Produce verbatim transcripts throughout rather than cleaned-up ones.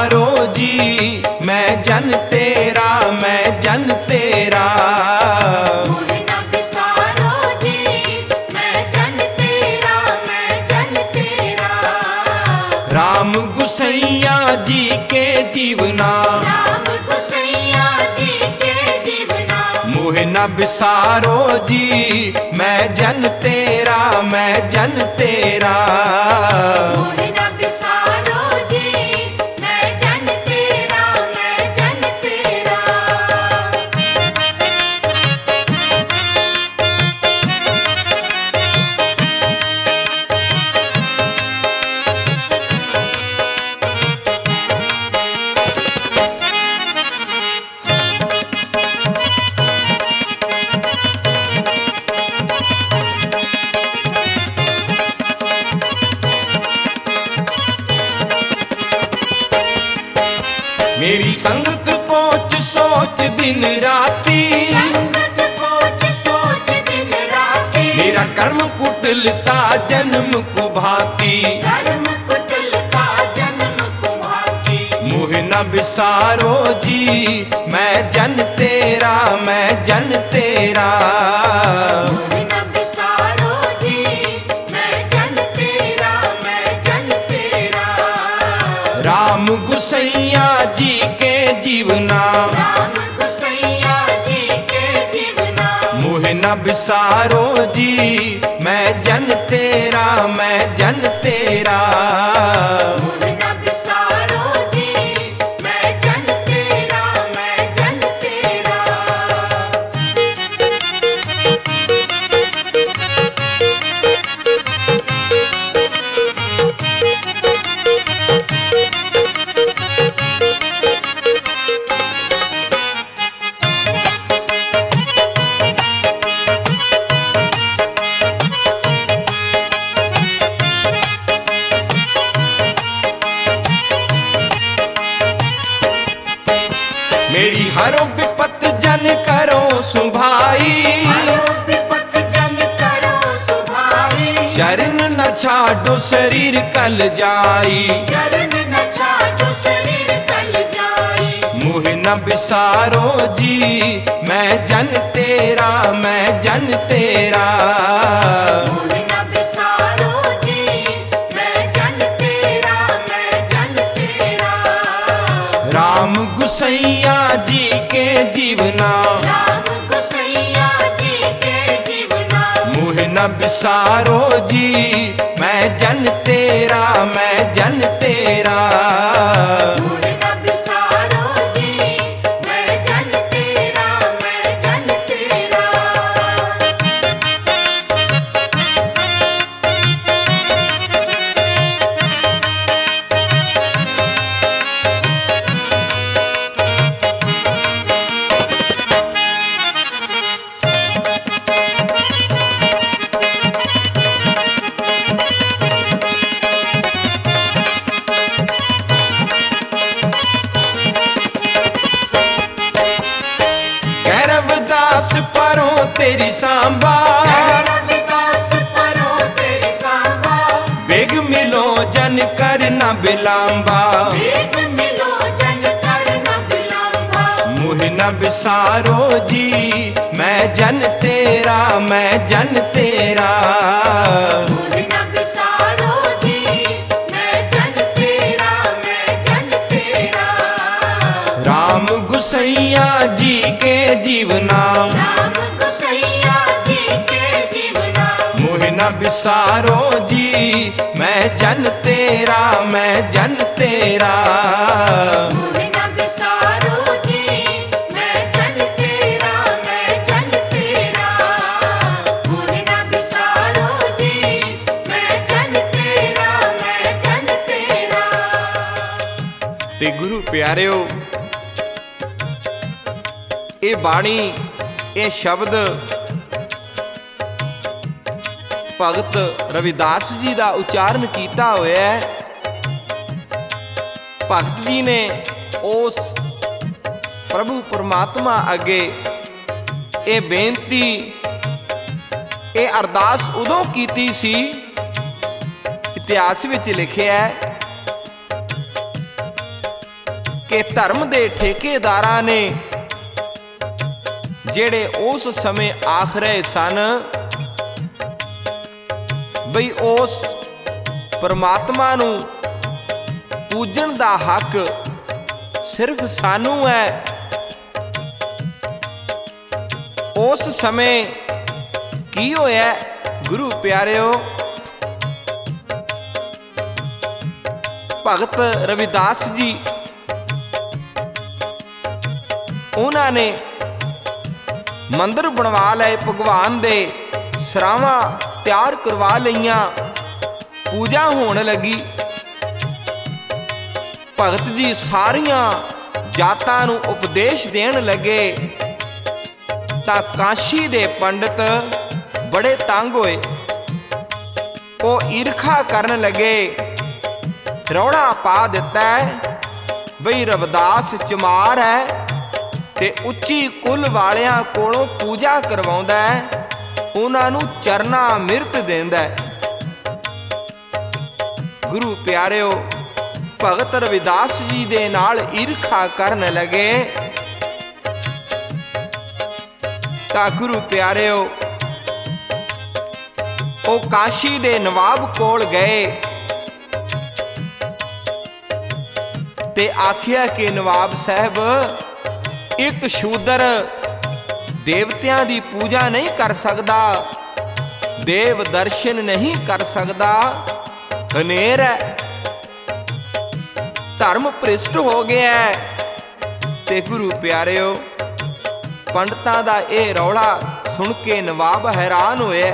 बिसारो जी मैं जन तेरा, मैं जन तेरा। मोहे न बिसारो जी मैं जन तेरा, मैं जन तेरा। राम गुसैया जी के जीवना, राम गुसैया जी के जीवना। मोहे न बिसारो जी मैं जन तेरा, मैं जन तेरा। मोहे न बिसारो जी मैं जन तेरा, मैं जन तेरा। मेरी संगत पहुँच सोच दिन राती, संगत पहुँच सोच दिन राती। मेरा कर्म कुटिलता जन्म को भांति, कर्म कुटिलता जन्म को भांति। मोहे न बिसारो जी मैं जन तेरा, मैं जन तेरा। मोहे न बिसारो जी मैं जन तेरा, मैं जन तेरा। राम गुसैया जी के जीवना, राम गुसैया जी के जीवना। मोहे न बिसारो जी मैं जन तेरा, मैं जन तेरा। मोहे न बिसारो जी मैं जन तेरा, मैं जन तेरा। मेरी हरो विपत जन करो सुभाई, हरो विपत जन करो सुभाई। चरण न छाडो शरीर कल जाई, चरण न छाडो शरीर कल जाई। मोहे न बिसारो जी मैं जन तेरा, मैं जन तेरा। मोहे न बिसारो जी मैं जन तेरा, मैं जन तेरा। राम गुसैया जी के जीवना, राम गुसैया जी के जीवना। मोहे न बिसारो जी मैं जन तेरा, मैं जन तेरा। मोहे न बिसारो जी मैं जन तेरा, मैं जन तेरा। रविदास परो तेरी सांबा, रविदास परो तेरी सांबा। बेग मिलो जन कर न बिलांबा, बेग मिलो जन कर न बिलांबा। मोहे न बिसारो जी मैं जन तेरा, मैं जन तेरा। मोहे न बिसारो जी मैं जन तेरा, मैं जन तेरा। राम गुसैया जी के जीवना, राम गुसैया जी के जीवना। मोहे न बिसारो जी मैं जन तेरा, मैं जन तेरा। मोहे न बिसारो जी मैं जन तेरा, मैं जन तेरा। मोहे न बिसारो जी मैं जन तेरा, मैं जन तेरा। ते गुरु प्यारिओ ਇਹ ਬਾਣੀ ਇਹ ਸ਼ਬਦ ਭਗਤ ਰਵਿਦਾਸ ਜੀ ਦਾ ਉਚਾਰਨ ਕੀਤਾ ਹੋਇਆ ਹੈ। ਭਗਤ ਜੀ ਨੇ ਉਸ ਪ੍ਰਭੂ ਪਰਮਾਤਮਾ ਅੱਗੇ ਇਹ ਬੇਨਤੀ ਇਹ ਅਰਦਾਸ ਉਦੋਂ ਕੀਤੀ ਸੀ, ਇਤਿਹਾਸ ਵਿੱਚ ਲਿਖਿਆ ਹੈ कि धर्म दे ठेकेदारां ने जेड़े उस समय आख रहे सन बई उस परमात्मा नू पूजन दा हक सिर्फ सानू है। उस समय की होया गुरु प्यारिओ, भगत रविदास जी उन्होंने मंदिर बनवा लए, भगवान दे सरावां तैयार करवा लईयां, पूजा होण लगी। भगत जी सारियां जातां नूं उपदेश देण लगे तां काशी दे पंडित बड़े तंग होए। वो ईरखा करन लगे, रौला पा दिता है बई रविदास चमार है ते उच्ची कुल वालियां कोलों पूजा करवाउंदा है, उन्हां नूं चरना मिरत देंदा है। गुरु प्यारिओ, भगत रविदास जी दे नाल ईरखा करन लगे तां गुरु प्यारिओ ओ काशी दे नवाब कोल गए ते आखिया कि नवाब साहब, एक शूदर देवतियां दी पूजा नहीं कर सकदा, देव दर्शन नहीं कर सकदा, हनेर है, धर्म भ्रिष्ट हो गया है। ते गुरु प्यारिओ, पंडितां दा ये रौला सुन के नवाब हैरान होए।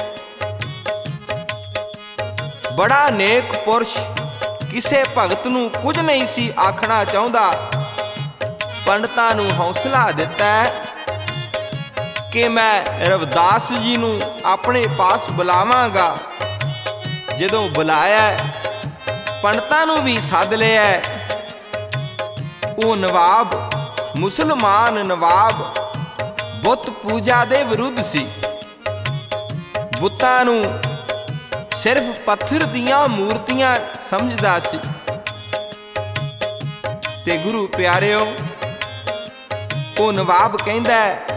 बड़ा नेक पुरुष किसे भगत नूं कुछ नहीं सी आखना चाहुंदा, पंडितां नूं हौसला दिता कि मैं रविदास जी नूं अपने पास बुलावांगा। जदों बुलाया, पंडितां नूं भी सद लिया। वो नवाब मुसलमान नवाब बुत पूजा दे विरुद्ध सी, बुतां नूं सिर्फ पत्थर दियां मूर्तियां समझदा सी। ते गुरु प्यारिओ, वो नवाब कहंदा है,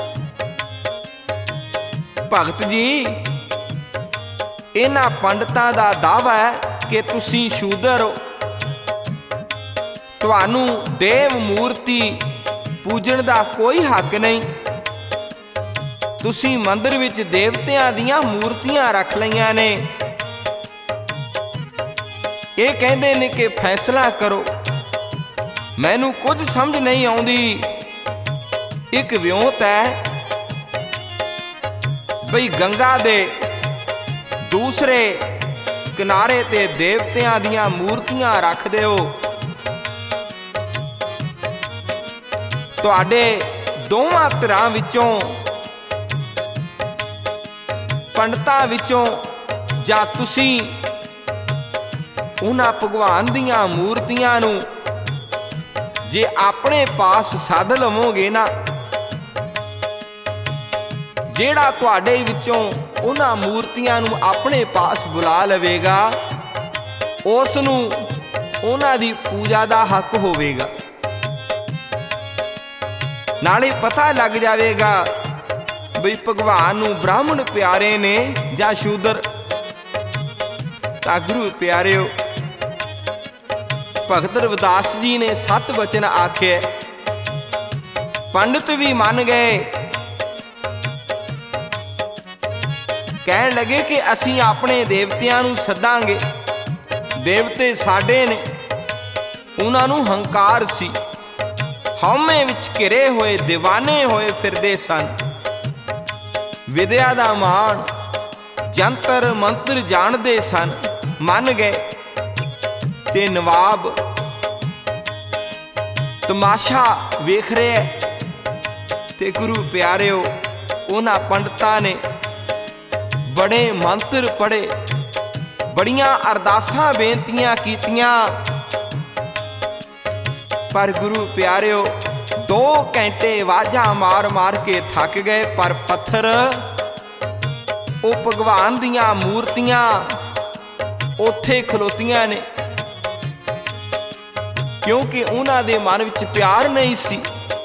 भगत जी इन्हां पंडितां दा दावा है कि तुसीं शूदर हो, तुहानूं देव मूर्ति पूजन दा कोई हक नहीं, तुसीं मंदिर विच देवतियां दियां मूर्तियां रख लईआं ने। ये कहंदे ने कि फैसला करो, मैनूं कुछ समझ नहीं आउंदी। एक विਉਂਤ है बई गंगा दे दूसरे किनारे ते देवतियां दियां मूर्तियां रख दिओ, तुहाडे दोवां धिरां विचों पंडितां विचों जां तुसीं उन्हां भगवान दियां मूर्तियां नूं जे अपने पास सद लवोगे ना, जेड़ा तुहाडे विचों उन्हां मूर्तियां नूं अपने पास बुला लवेगा, उस नूं उन्हां दी पूजा दा हक होवेगा। नाले पता लग जावेगा बई भगवान नूं ब्राह्मण प्यारे ने जां शूदर। तां गुरु प्यारिओ, भगत रविदास जी ने सत वचन आखे, पंडित भी मन गए। कहन लगे कि असीं अपने देवतियां नूं सदांगे, देवते साडे ने। उन्हां नूं हंकार सी, हौमे विच घिरे होए दीवाने होए फिरदे सन। विद्या दा मान जंतर मंत्र जाणदे सन, मन गए। ते नवाब तमाशा वेख रहे। ते गुरु प्यारिओ, उन्हां पंडितां ने बड़े मंत्र पढ़े, बड़ियां अरदासां बेनतियां कीतियां, पर गुरु प्यारिओ दो घंटे वाजा मार मार के थक गए। पर पत्थर वो भगवान दियां मूर्तियां उत्थे खलोतियां ने। ਕਿਉਂਕਿ ਉਹਨਾਂ ਦੇ ਮਨ ਵਿੱਚ ਪਿਆਰ ਨਹੀਂ ਸੀ।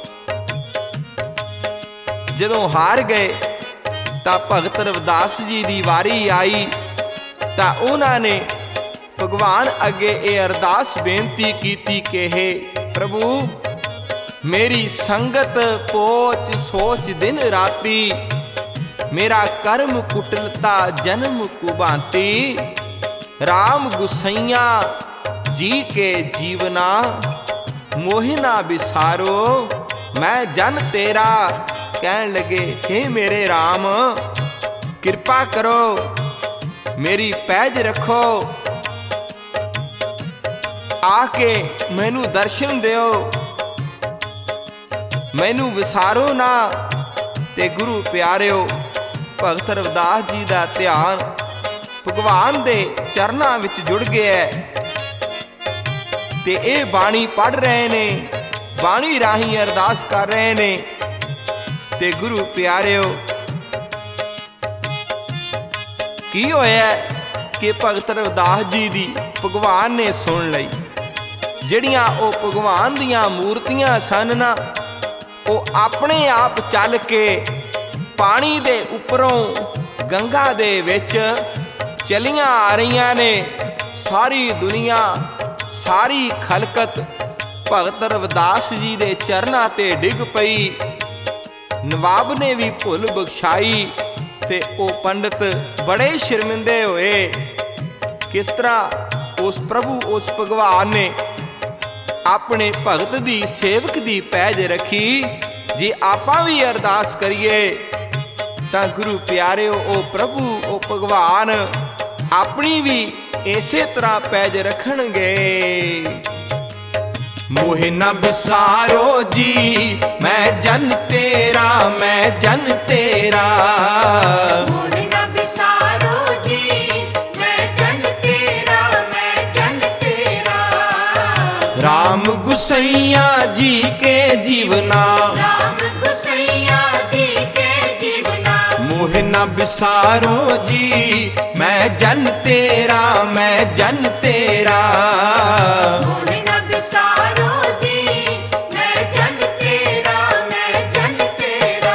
ਜਦੋਂ ਹਾਰ ਗਏ ਤਾਂ ਭਗਤ ਰਵਿਦਾਸ ਜੀ ਦੀ ਵਾਰੀ ਆਈ ਤਾਂ ਉਹਨਾਂ ਨੇ ਭਗਵਾਨ ਅੱਗੇ ਇਹ ਅਰਦਾਸ ਬੇਨਤੀ ਕੀਤੀ ਕਿ ਹੇ ਪ੍ਰਭੂ, ਮੇਰੀ ਸੰਗਤ ਪੋਚ ਸੋਚ ਦਿਨ ਰਾਤੀ, ਮੇਰਾ ਕਰਮ ਕੁਟਲਤਾ ਜਨਮ ਕੁਬਾਂਤੀ। ਰਾਮ ਗੁਸਈਆ ਜੀ ਕੇ ਜੀਵਨਾ, ਮੋਹਿ ਨਾ ਵਿਸਾਰੋ ਮੈਂ ਜਨ ਤੇਰਾ। ਕਹਿਣ ਲੱਗੇ ਹੇ ਮੇਰੇ ਰਾਮ, ਕਿਰਪਾ ਕਰੋ, ਮੇਰੀ ਪੈਜ ਰੱਖੋ, ਆ ਕੇ ਮੈਨੂੰ ਦਰਸ਼ਨ ਦਿਓ, ਮੈਨੂੰ ਵਿਸਾਰੋ ਨਾ। ਤੇ ਗੁਰੂ ਪਿਆਰਿਓ, ਭਗਤ ਰਵਿਦਾਸ ਜੀ ਦਾ ਧਿਆਨ ਭਗਵਾਨ ਦੇ ਚਰਨਾਂ ਵਿੱਚ ਜੁੜ ਗਿਆ ਤੇ ਇਹ ਬਾਣੀ ਪੜ੍ਹ ਰਹੇ ਨੇ, ਬਾਣੀ ਰਾਹੀਂ ਅਰਦਾਸ ਕਰ ਰਹੇ ਨੇ। ਤੇ ਗੁਰੂ ਪਿਆਰਿਓ, ਕੀ ਹੋਇਆ ਕਿ ਭਗਤ ਰਵਿਦਾਸ ਜੀ ਦੀ ਭਗਵਾਨ ਨੇ ਸੁਣ ਲਈ। ਜਿਹੜੀਆਂ ਉਹ ਭਗਵਾਨ ਦੀਆਂ ਮੂਰਤੀਆਂ ਸਨ ਨਾ, ਉਹ ਆਪਣੇ ਆਪ ਚੱਲ ਕੇ ਪਾਣੀ ਦੇ ਉੱਪਰੋਂ ਗੰਗਾ ਦੇ ਵਿੱਚ ਚਲੀਆਂ ਆ ਰਹੀਆਂ ਨੇ। ਸਾਰੀ ਦੁਨੀਆ, ਸਾਰੀ ਖਲਕਤ ਭਗਤ ਰਵਿਦਾਸ ਜੀ ਦੇ ਚਰਨਾਂ ਤੇ ਡਿੱਗ ਪਈ। ਨਵਾਬ ਨੇ ਵੀ ਭੁੱਲ ਬਖਸ਼ਾਈ ਤੇ ਉਹ ਪੰਡਤ ਬੜੇ ਸ਼ਰਮਿੰਦੇ ਹੋਏ। ਕਿਸ ਤਰ੍ਹਾਂ ਉਸ ਪ੍ਰਭੂ, ਉਸ ਭਗਵਾਨ ਨੇ ਆਪਣੇ ਭਗਤ ਦੀ, ਸੇਵਕ ਦੀ ਪੈਜ ਰੱਖੀ। ਜੇ ਆਪਾਂ ਵੀ ਅਰਦਾਸ ਕਰੀਏ ਤਾਂ ਗੁਰੂ ਪਿਆਰਿਓ, ਉਹ ਪ੍ਰਭੂ, ਉਹ ਭਗਵਾਨ ਆਪਣੀ ਵੀ ਇਸੇ ਤਰ੍ਹਾਂ ਪੈਜ ਰੱਖਣਗੇ। ਮੋਹਿ ਨਾ ਵਿਸਾਰੋ ਜੀ ਮੈਂ ਜਨ ਤੇਰਾ, ਮੈਂ ਜਨ ਤੇਰਾ। ਮੋਹਿ ਨਾ ਵਿਸਾਰੋ ਜੀ ਮੈਂ ਜਨ ਤੇਰਾ, ਮੈਂ ਜਨ ਤੇਰਾ। ਰਾਮ ਗੁਸਈਆ ਜੀ ਕੇ ਜੀਵਨਾ, ਰਾਮ ਗੁਸਈਆ ਜੀ ਕੇ ਜੀਵਨਾ। ਮੋਹਿ ਨਾ ਵਿਸਾਰੋ ਜੀ ਮੈਂ ਜਨ ਤੇਰਾ, ਮੈਂ ਜਨ ਤੇਰਾ। ਮੋਹਿ ਨਾ ਵਿਸਾਰੋ ਜੀ ਮੈਂ ਜਨ ਤੇਰਾ, ਮੈਂ ਜਨ ਤੇਰਾ।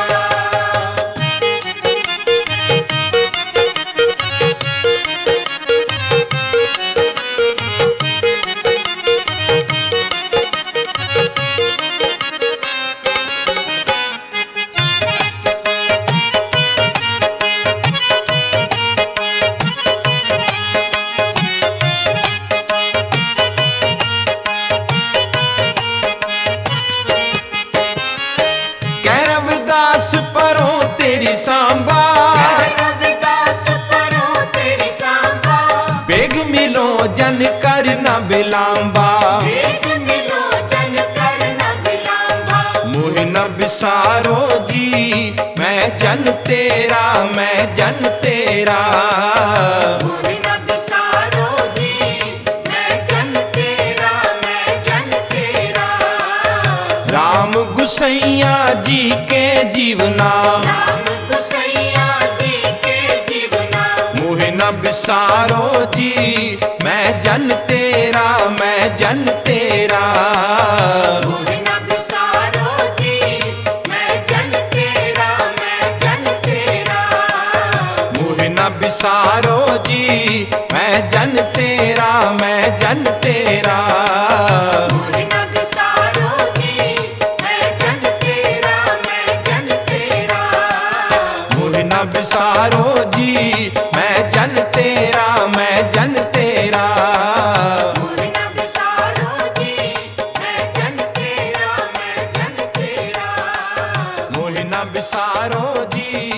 ਕਹਿ ਰਵਿਦਾਸ ਪਰੋਂ ਤੇਰੀ ਸਾਂਭਾ, ਰਵਿਦਾਸ ਪਰੋਂ ਤੇਰੀ ਸਾਂਭਾ। ਬੇਗ ਮਿਲੋ ਜਨ ਕਰ ਨਾ ਬਿਲਾਂਬਾ। ਵੇਗ ਮਿਲੋ ਜਨ ਕਰ ਨਾ ਬਿਲਾਂਬਾ। ਮੋਹਿ ਨਾ ਵਿਸਾਰੋ ਜੀ ਮੈਂ ਜਨ ਤੇਰਾ, ਮੈਂ ਜਨ ਤੇਰਾ। ਮੋਹਿ ਨਾ ਵਿਸਾਰੋ ਜੀ ਮੈਂ ਜਨ ਤੇਰਾ, ਮੈਂ ਜਨ ਤੇਰਾ। ਰਾਮ ਗੁਸਈਆ ਜੀ ਕੇ ਜੀਵਨਾ, ਰਾਮ ਗੁਸਈਆ ਜੀ ਕੇ ਜੀਵਨਾ। ਮੋਹਿ ਨਾ ਵਿਸਾਰੋ ਜੀ ਮੈਂ ਜਨ ਤੇਰਾ, ਮੈਂ ਜਨ ਤੇਰਾ। ਮੋਹਿ ਨਾ ਵਿਸਾਰੋ ਜੀ ਮੈਂ ਜਨ ਤੇਰਾ, ਮੈਂ ਜਨ ਤੇਰਾ। ਮੋਹਿ ਨਾ ਵਿਸਾਰੋ ਜੀ ਮੈਂ ਜਨ ਤੇਰਾ, ਮੈਂ ਜਨ ਤੇਰਾ। ਮੋਹਿ ਨਾ ਵਿਸਾਰੋ ਜੀ ਮੈਂ ਜਨ ਤੇਰਾ, ਮੈਂ ਜਨ ਤੇਰਾ। ਮੋਹਿ ਨਾ ਵਿਸਾਰੋ ਜੀ ਮੈਂ ਜਨ ਤੇਰਾ, ਮੈਂ ਜਨ ਤੇਰਾ। ਮੋਹਿ ਨਾ ਵਿਸਾਰੋ ਜੀ ਮੈਂ ਜਨ ਤੇਰਾ, ਮੈਂ ਜਨ ਤੇਰਾ। ਮੋਹਿ ਨਾ ਵਿਸਾਰੋ ਜੀ